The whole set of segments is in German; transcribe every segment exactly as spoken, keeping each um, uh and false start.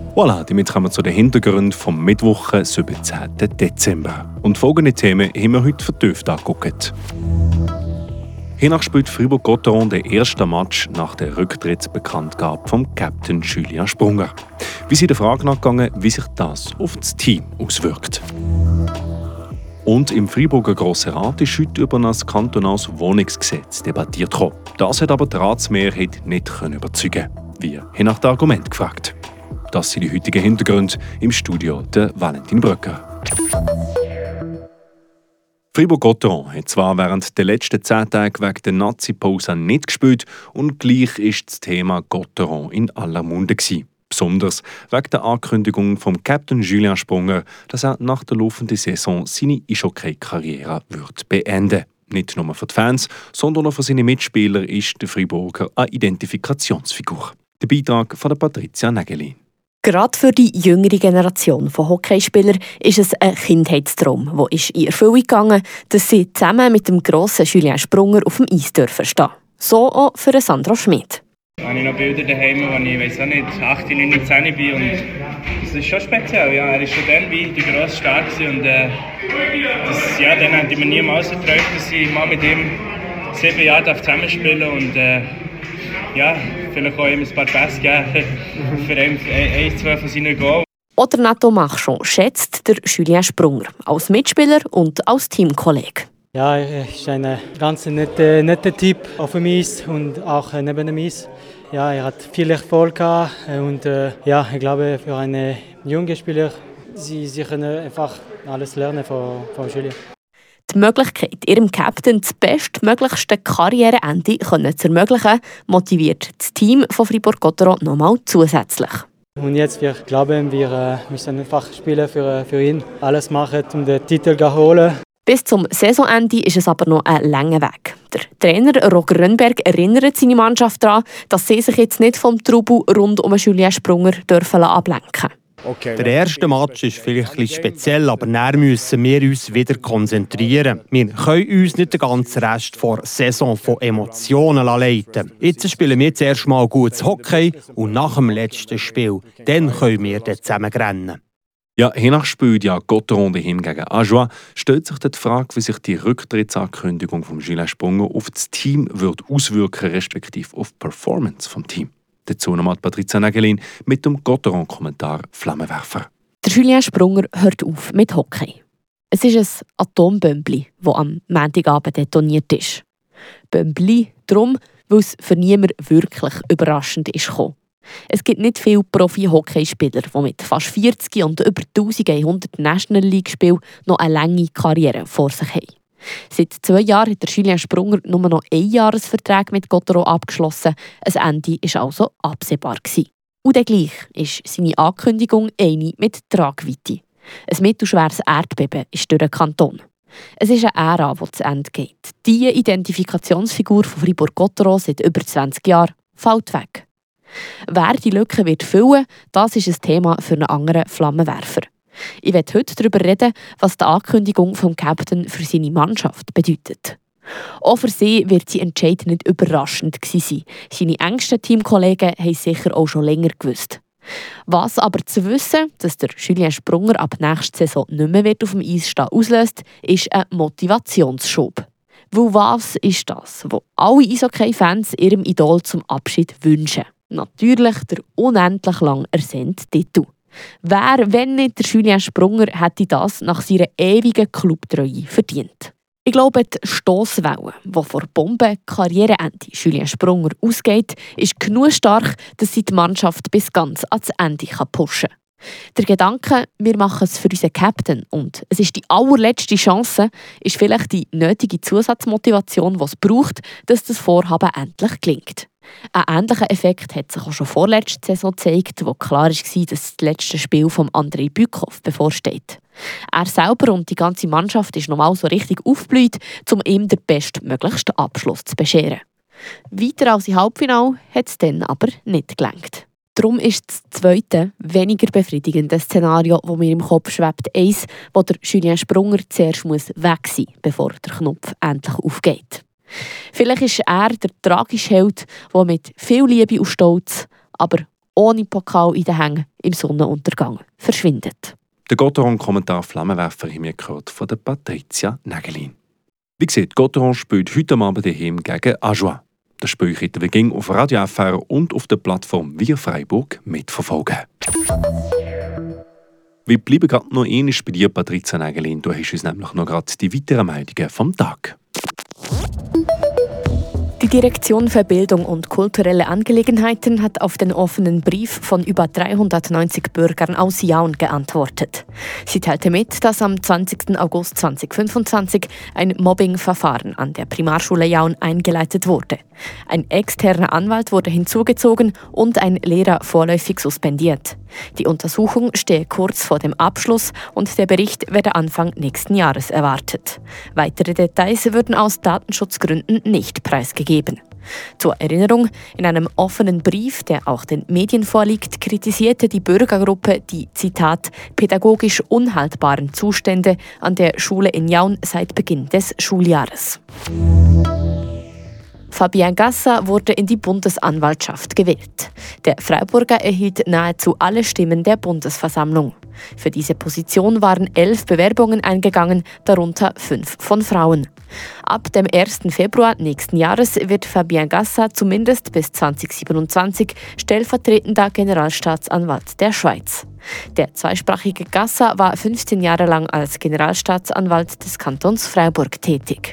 Voilà, damit kommen wir zu den Hintergründen vom Mittwoch, siebzehnten Dezember. Und folgende Themen haben wir heute vertieft angeguckt. Hiernach spielt Fribourg-Gotteron den ersten Match nach der Rücktrittsbekanntgabe vom Captain Julien Sprunger. Wir sind der Frage nachgegangen, wie sich das auf das Team auswirkt. Und im Freiburger Grossen Rat ist heute über ein kantonales Wohnungsgesetz debattiert worden. Das hat aber die Ratsmehrheit nicht überzeugen können. Wir haben nach dem Argument gefragt. Das sind die heutigen Hintergründe. Im Studio der Valentin Bröcker. Fribourg-Gotteron hat zwar während der letzten zehn Tage wegen der Nazi-Pause nicht gespielt und gleich ist das Thema Gotteron in aller Munde gewesen. Besonders wegen der Ankündigung vom Captain Julien Sprunger, dass er nach der laufenden Saison seine Eishockey-Karriere wird beenden. Nicht nur für die Fans, sondern auch für seine Mitspieler ist der Friburger eine Identifikationsfigur. Der Beitrag von der Patricia Nägelin. Gerade für die jüngere Generation von Hockeyspielern ist es ein Kindheitstraum, der ist in Erfüllung gegangen, dass sie zusammen mit dem grossen Julien Sprunger auf dem Eis dürfen stehen. So auch für Sandro Schmid. Ich habe noch Bilder daheim, als ich weiss auch nicht, acht, neun, zehn bin. Und das ist schon speziell. Ja. Er war schon dann wie der grosse Star. Und, äh, das, ja, dann hätte ich mir niemals geträumt, dass ich mal mit ihm sieben Jahre zusammenspielen darf. Und, äh, ja, vielleicht auch ihm ein paar Pässe geben für ein, ein, zwei von seinen Goals. Oder Nato Marchand schätzt der Julien Sprunger als Mitspieler und als Teamkollege. Ja, er ist ein ganz netter, netter Typ auf dem Eis und auch neben dem Eis. Ja, er hat viel Erfolg gehabt und äh, ja, ich glaube, für einen jungen Spieler, sie, sie können einfach alles lernen von, von Julien. Die Möglichkeit, ihrem Captain das bestmöglichste Karriereende zu ermöglichen, motiviert das Team von Fribourg-Gotteron nochmal zusätzlich. Und jetzt, wir glauben, wir äh, müssen einfach spielen für, für ihn, alles machen, um den Titel zu holen. Bis zum Saisonende ist es aber noch ein langer Weg. Der Trainer Roger Rönnberg erinnert seine Mannschaft daran, dass sie sich jetzt nicht vom Trubel rund um Julien Sprunger dürfen ablenken. Okay. Der erste Match ist vielleicht etwas speziell, aber dann müssen wir uns wieder konzentrieren. Wir können uns nicht den ganzen Rest der Saison von Emotionen leiten. Jetzt spielen wir zuerst mal gutes Hockey und nach dem letzten Spiel, dann können wir dann zusammen rennen. Ja, hiernach spielt ja Gotteron daheim gegen Ajoie. Stellt sich die Frage, wie sich die Rücktrittsankündigung von Julien Sprunger auf das Team wird auswirken, respektive auf die Performance des Teams. Dazu nochmal Patricia Nägelin mit dem Gotteron-Kommentar «Flammenwerfer». Der Julien Sprunger hört auf mit Hockey. Es ist ein Atombömbli, das am Montagabend detoniert ist. Bömbli darum, weil es für niemanden wirklich überraschend ist gekommen. Es gibt nicht viele Profi-Hockeyspieler, die mit fast vierzig und über eintausendeinhundert National League-Spielen noch eine lange Karriere vor sich haben. Seit zwei Jahren hat der Julien Sprunger nur noch einen Jahresvertrag mit Gotteron abgeschlossen. Ein Ende war also absehbar. Und dann gleich ist seine Ankündigung eine mit Tragweite. Ein mittelschweres Erdbeben ist durch den Kanton. Es ist eine Ära, die zu Ende geht. Die Identifikationsfigur von Fribourg-Gotteron seit über zwanzig Jahren fällt weg. Wer die Lücke wird füllen, das ist ein Thema für einen anderen Flammenwerfer. Ich werde heute darüber reden, was die Ankündigung vom Captain für seine Mannschaft bedeutet. Auch für sie wird sie entscheidend nicht überraschend gewesen sein. Seine engsten Teamkollegen haben es sicher auch schon länger gewusst. Was aber zu wissen, dass der Julien Sprunger ab nächster Saison nicht mehr wird auf dem Eis stehen auslöst, ist ein Motivationsschub. Weil was ist das, was alle Eishockey-Fans ihrem Idol zum Abschied wünschen? Natürlich der unendlich lang ersehnte Titel. Wer, wenn nicht der Julien Sprunger, hätte das nach seiner ewigen Clubtreue verdient? Ich glaube, die Stosswelle, die vor Bomben Karriereende Julien Sprunger ausgeht, ist genug stark, dass sie die Mannschaft bis ganz ans Ende pushen kann. Der Gedanke, wir machen es für unseren Captain und es ist die allerletzte Chance, ist vielleicht die nötige Zusatzmotivation, die es braucht, dass das Vorhaben endlich gelingt. Ein ähnlicher Effekt hat sich auch schon vorletzte Saison gezeigt, wo klar war, dass das letzte Spiel von Andrei Bykov bevorsteht. Er selber und die ganze Mannschaft ist nochmal so richtig aufgeblüht, um ihm den bestmöglichsten Abschluss zu bescheren. Weiter als im Halbfinale hat es dann aber nicht gelangt. Darum ist das zweite, weniger befriedigende Szenario, das mir im Kopf schwebt, eins, wo der Julien Sprunger zuerst muss weg sein muss, bevor der Knopf endlich aufgeht. Vielleicht ist er der tragische Held, der mit viel Liebe und Stolz, aber ohne Pokal in den Hängen im Sonnenuntergang verschwindet. Der Gotteron-Kommentar Flammenwerfer haben wir gehört von der Patricia Nägelin. Wie gesagt, Gotteron spielt heute Abend daheim gegen Ajoie. Das Spiel könnt ihr auf Radio F R und auf der Plattform Wir Freiburg mitverfolgen. Wir bleiben gerade noch einmal bei dir, Patricia Nägelin. Du hast uns nämlich noch gerade die weiteren Meldungen vom Tag. Die Direktion für Bildung und kulturelle Angelegenheiten hat auf den offenen Brief von über dreihundertneunzig Bürgern aus Jaun geantwortet. Sie teilte mit, dass am zwanzigsten August zweitausendfünfundzwanzig ein Mobbingverfahren an der Primarschule Jaun eingeleitet wurde. Ein externer Anwalt wurde hinzugezogen und ein Lehrer vorläufig suspendiert. Die Untersuchung stehe kurz vor dem Abschluss und der Bericht werde Anfang nächsten Jahres erwartet. Weitere Details würden aus Datenschutzgründen nicht preisgegeben. Zur Erinnerung, in einem offenen Brief, der auch den Medien vorliegt, kritisierte die Bürgergruppe die, Zitat, pädagogisch unhaltbaren Zustände an der Schule in Jaun seit Beginn des Schuljahres. Fabien Gassa wurde in die Bundesanwaltschaft gewählt. Der Freiburger erhielt nahezu alle Stimmen der Bundesversammlung. Für diese Position waren elf Bewerbungen eingegangen, darunter fünf von Frauen. Ab dem ersten Februar nächsten Jahres wird Fabien Gassa zumindest bis zweitausendsiebenundzwanzig stellvertretender Generalstaatsanwalt der Schweiz. Der zweisprachige Gassa war fünfzehn Jahre lang als Generalstaatsanwalt des Kantons Freiburg tätig.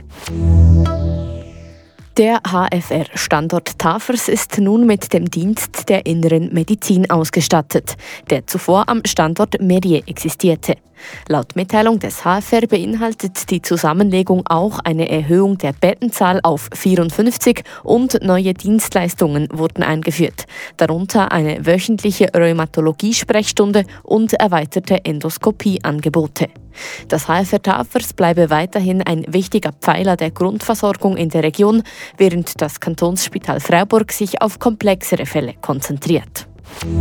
Der H F R-Standort Tafers ist nun mit dem Dienst der Inneren Medizin ausgestattet, der zuvor am Standort Merier existierte. Laut Mitteilung des H F R beinhaltet die Zusammenlegung auch eine Erhöhung der Bettenzahl auf vierundfünfzig und neue Dienstleistungen wurden eingeführt, darunter eine wöchentliche Rheumatologie-Sprechstunde und erweiterte Endoskopieangebote. Das H F R Tafers bleibe weiterhin ein wichtiger Pfeiler der Grundversorgung in der Region, während das Kantonsspital Freiburg sich auf komplexere Fälle konzentriert.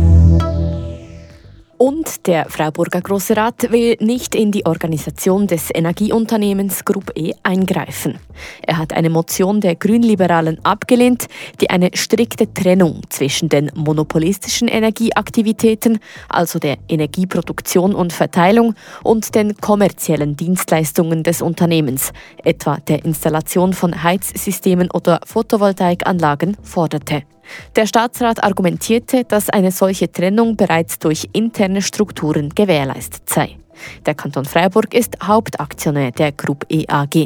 Und der Freiburger Grosse Rat will nicht in die Organisation des Energieunternehmens Group E eingreifen. Er hat eine Motion der Grünliberalen abgelehnt, die eine strikte Trennung zwischen den monopolistischen Energieaktivitäten, also der Energieproduktion und Verteilung, und den kommerziellen Dienstleistungen des Unternehmens, etwa der Installation von Heizsystemen oder Photovoltaikanlagen, forderte. Der Staatsrat argumentierte, dass eine solche Trennung bereits durch interne Strukturen gewährleistet sei. Der Kanton Freiburg ist Hauptaktionär der Group E A G.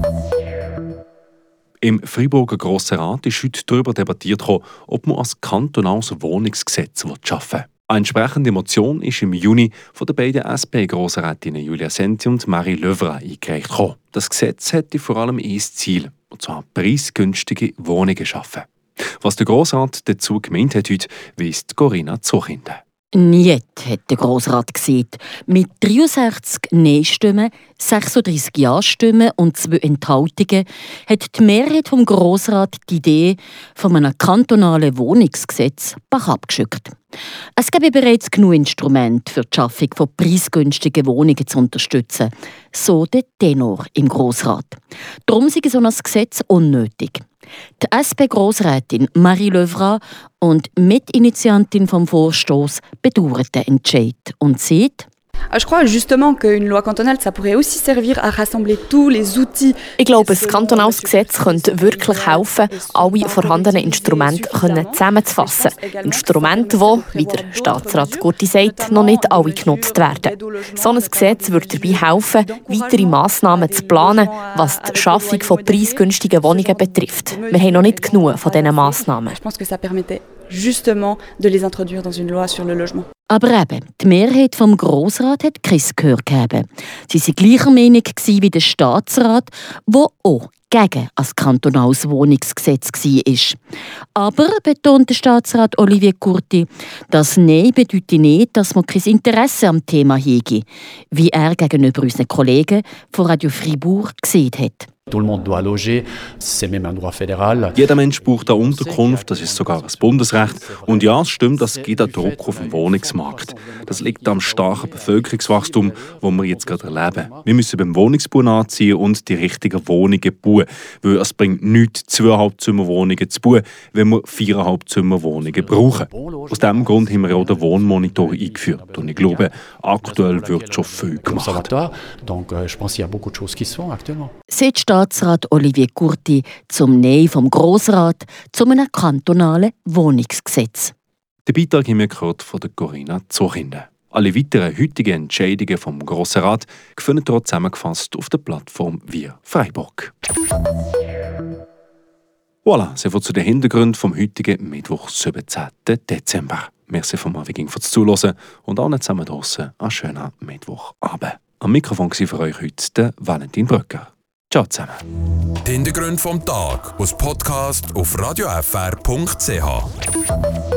Im Freiburger Grossen Rat ist heute darüber debattiert, ob man ein kantonales Wohnungsgesetz schaffen will. Eine entsprechende Motion ist im Juni von den beiden S P-Grossrätinnen Julia Senti und Marie Löwra eingereicht. Das Gesetz hätte vor allem ein Ziel, und zwar preisgünstige Wohnungen schaffen. Was der Grossrat dazu gemeint hat heute, weiss Corinna Zuchinden. Niet, hat der Grossrat gesagt. Mit dreiundsechzig Nein-Stimmen, sechsunddreissig Ja-Stimmen und zwei Enthaltungen hat die Mehrheit des Grossrats die Idee von einem kantonalen Wohnungsgesetz bach abgeschickt. Es gäbe bereits genug Instrumente für die Schaffung von preisgünstigen Wohnungen zu unterstützen, so der Tenor im Grossrat. Darum sei so ein Gesetz unnötig. Die S P-Grossrätin Marie Löwra und Mitinitiantin vom Vorstoß bedauern den Entscheid und sieht: Je crois justement qu'une loi cantonale, ça pourrait aussi servir à rassembler tous les outils. Ich glaube, ein kantonales Gesetz könnte wirklich helfen, alle vorhandenen Instrumente zusammenzufassen. Instrumente, die, wie der Staatsrat Gurti sagt, noch nicht alle genutzt werden. So ein Gesetz würde dabei helfen, weitere Massnahmen zu planen, was die Schaffung von preisgünstigen Wohnungen betrifft. Wir haben noch nicht genug von diesen Massnahmen. Je pense que ça permettait justement de les introduire dans une loi sur le logement. Aber eben, die Mehrheit des Grossrats hat kein Gehör gegeben. Sie waren gleicher Meinung wie der Staatsrat, der auch gegen ein kantonales Wohnungsgesetz war. Aber, betont der Staatsrat Olivier Gurti, das Nein bedeutet nicht, dass man kein Interesse am Thema hege, wie er gegenüber unseren Kollegen von Radio Fribourg gesehen hat. Jeder Mensch braucht eine Unterkunft, das ist sogar das Bundesrecht. Und ja, es stimmt, das gibt einen Druck auf den Wohnungsmarkt. Das liegt am starken Bevölkerungswachstum, das wir jetzt gerade erleben. Wir müssen beim Wohnungsbau nachziehen und die richtigen Wohnungen bauen. Weil es bringt nichts, zwei Halbzimmerwohnungen zu bauen, wenn wir vier Halbzimmerwohnungen brauchen. Aus diesem Grund haben wir auch den Wohnmonitor eingeführt. Und ich glaube, aktuell wird schon viel gemacht. Sagt Staatsrat Olivier Curti zum Nein vom Grossrat zu einem kantonalen Wohnungsgesetz. Den Beitrag haben wir gehört von der Corinna Zochinde. Alle weiteren heutigen Entscheidungen vom Grossen Rat finden dort zusammengefasst auf der Plattform Wir Freiburg. Voilà, so viel zu den Hintergründen vom heutigen Mittwoch, siebzehnten Dezember. Merci vom Aviging fürs Zuhören und allen zusammen draussen einen schönen Mittwochabend. Am Mikrofon war für euch heute der Valentin Bröcker. Ciao zusammen. Die Hintergründe vom Tag aus Podcast auf radio f r punkt c h.